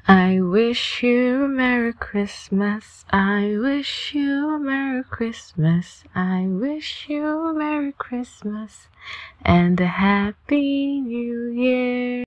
I wish you a Merry Christmas. I wish you a Merry Christmas. I wish you a Merry Christmas and a Happy New Year.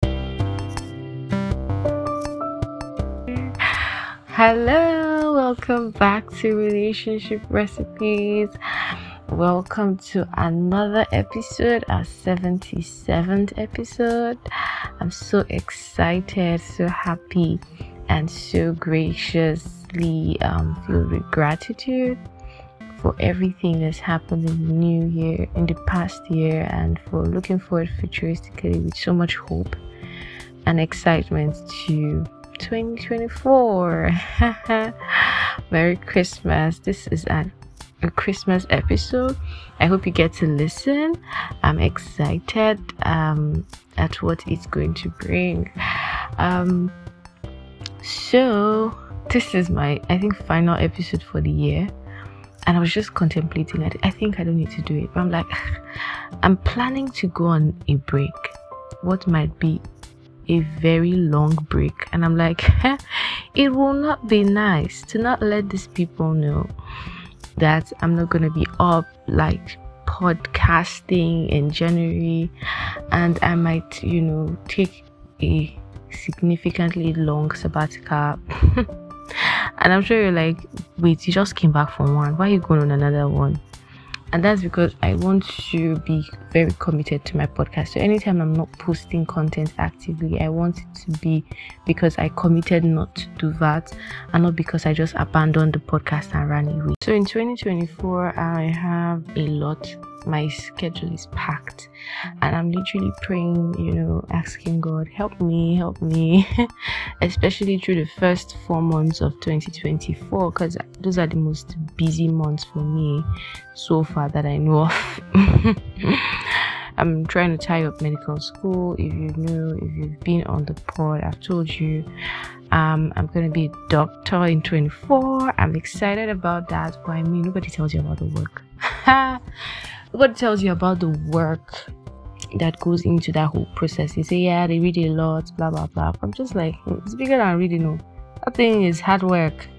Hello, welcome back to Relationship Recipes. Welcome to another episode, our 77th episode. I'm so excited, so happy, and so graciously filled with gratitude for everything that's happened in the new year, in the past year, and for looking forward futuristically with so much hope and excitement to 2024. Merry Christmas. This is a Christmas episode. I hope you get to listen. I'm excited at what it's going to bring. So this is my, I think, final episode for the year, and I was just contemplating it. I think I don't need to do it, but I'm like, I'm planning to go on a break, what might be a very long break, and I'm like, it will not be nice to not let these people know that I'm not gonna be up like podcasting in January, and I might, take a significantly long sabbatical. And I'm sure you're like, wait, you just came back from one, why are you going on another one? And that's because I want to be very committed to my podcast. So anytime I'm not posting content actively, I want it to be because I committed not to do that, and not because I just abandoned the podcast and ran away. So in 2024, I have a lot. My schedule is packed, and I'm literally praying, asking God, help me, especially through the first 4 months of 2024, because those are the most busy months for me so far that I know of. I'm trying to tie up medical school. If you've been on the pod, I've told you I'm going to be a doctor in 24. I'm excited about that, but nobody tells you about the work. Nobody tells you about the work that goes into that whole process. You say, yeah, they read a lot, blah blah blah. I'm just like, it's bigger than reading. No, that thing is hard work.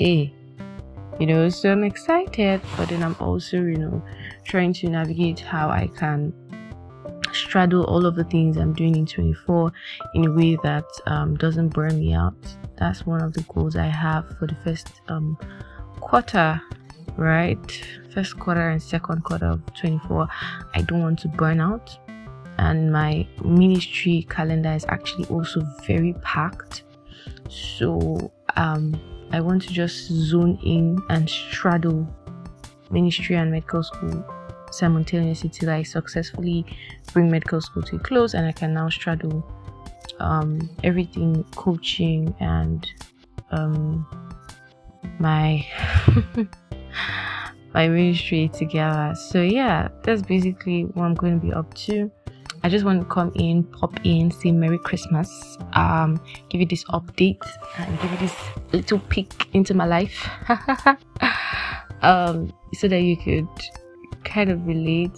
So I'm excited, but then I'm also, trying to navigate how I can straddle all of the things I'm doing in 24 in a way that doesn't burn me out. That's one of the goals I have for the first quarter, right? First quarter and second quarter of 24. I don't want to burn out, and my ministry calendar is actually also very packed. So I want to just zone in and straddle ministry and medical school simultaneously till I successfully bring medical school to a close, and I can now straddle everything, coaching and my my ministry together. So yeah, that's basically what I'm going to be up to. I just want to come in, pop in, say Merry Christmas, give you this update and give you this little peek into my life, so that you could kind of relate.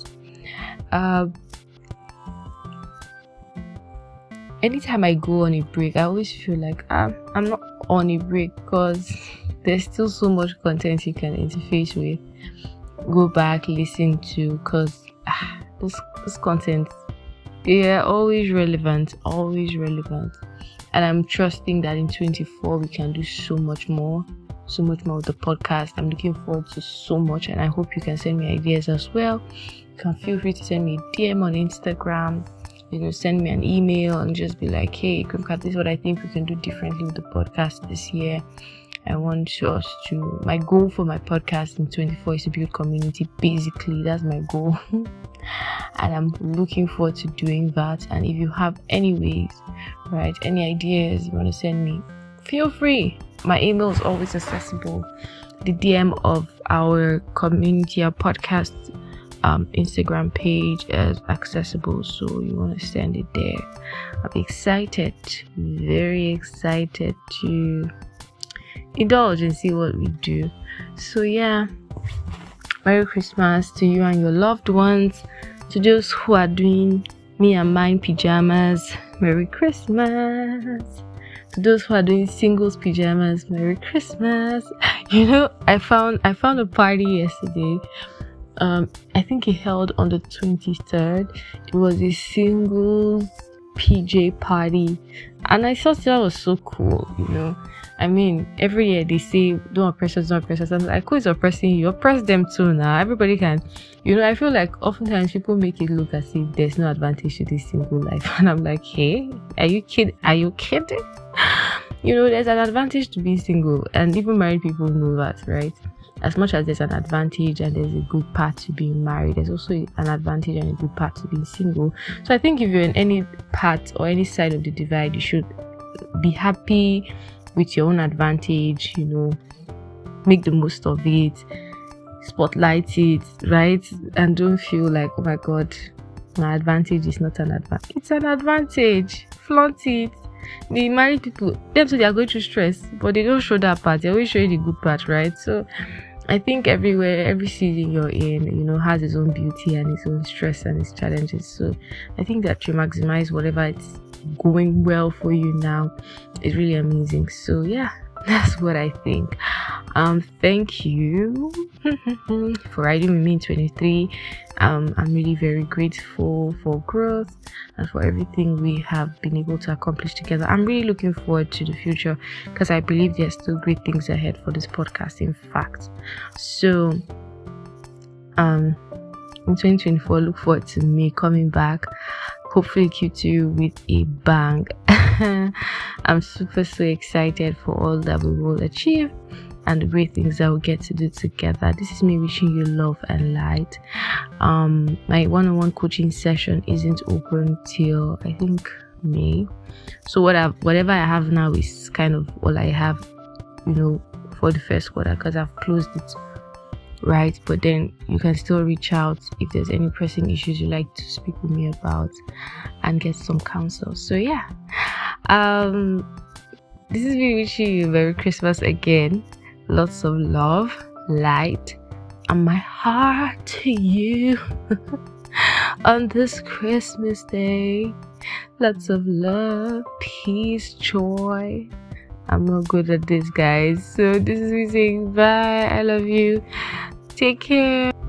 Anytime I go on a break, I always feel like I'm not on a break, because there's still so much content you can interface with, go back, listen to, because this content, always relevant, and I'm trusting that in 24 we can do so much more with the podcast. I'm looking forward to so much, and I hope you can send me ideas as well. You can feel free to send me a DM on Instagram, send me an email and just be like, hey, this is what I think we can do differently with the podcast this year. I want us to, my goal for my podcast in 24 is to build community. Basically, that's my goal. And I'm looking forward to doing that. And if you have any ways, right, any ideas you want to send me, feel free. My email is always accessible. The DM of our community, our podcast Instagram page is accessible, so you want to send it there. I'm excited, very excited to indulge and see what we do. So yeah, Merry Christmas to you and your loved ones. To those who are doing me and mine pajamas, Merry Christmas. To those who are doing singles pajamas, Merry Christmas. You know, I found a party yesterday. I think it held on the 23rd. It was a singles PJ party, and I thought that was so cool. You know, I mean, every year they say don't oppress us, don't oppress us. I'm like, who is oppressing you? Oppress them too now. Everybody can. You know, I feel like oftentimes people make it look as if there's no advantage to this single life, and I'm like, hey, are you kidding? Are you kidding? You know, there's an advantage to being single, and even married people know that, right? As much as there's an advantage and there's a good part to being married, there's also an advantage and a good part to being single. So I think if you're in any part or any side of the divide, you should be happy with your own advantage, you know, make the most of it, spotlight it, right? And don't feel like, oh my God, my advantage is not an advantage. It's an advantage. Flaunt it. The married people, them so they are going through stress, but they don't show that part. They always show you the good part, right? So I think everywhere, every season you're in, you know, has its own beauty and its own stress and its challenges. So I think that you maximize whatever it's going well for you now is really amazing. So yeah, that's what I think. Thank you for riding with me in 23. I'm really very grateful for growth and for everything we have been able to accomplish together. I'm really looking forward to the future because I believe there's still great things ahead for this podcast, in fact. So in 2024, look forward to me coming back, hopefully Q2 with a bang. I'm super so excited for all that we will achieve and the great things that we'll get to do together. This is me wishing you love and light. My one-on-one coaching session isn't open till I think May, so whatever I have now is kind of all I have, you know, for the first quarter, because I've closed it, right? But then you can still reach out if there's any pressing issues you'd like to speak with me about and get some counsel. So yeah, this is me wishing you Merry Christmas again. Lots of love, light, and my heart to you on this Christmas day. Lots of love, peace, joy. I'm not good at this, guys. So this is me saying bye. I love you. Take care.